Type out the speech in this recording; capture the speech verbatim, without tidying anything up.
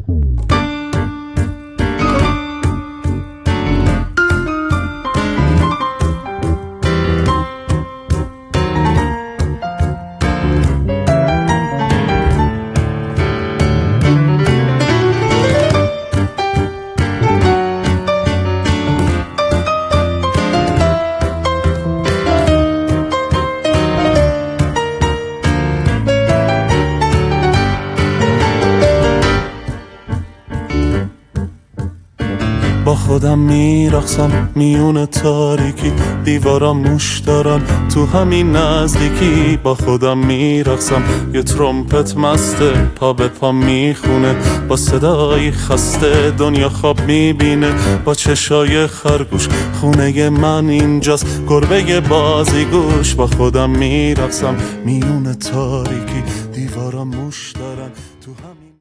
با خودم میرقصم میون تاریکی، دیوارا موش دارن تو همین نزدیکی. با خودم میرقصم یه ترومپت مسته پا به پا میخونه، با صدای خسته دنیا خواب میبینه. با چشای خرگوش خونه من اینجاست، گربه بازیگوش. با خودم میرقصم میون تاریکی، دیوارا موش دارن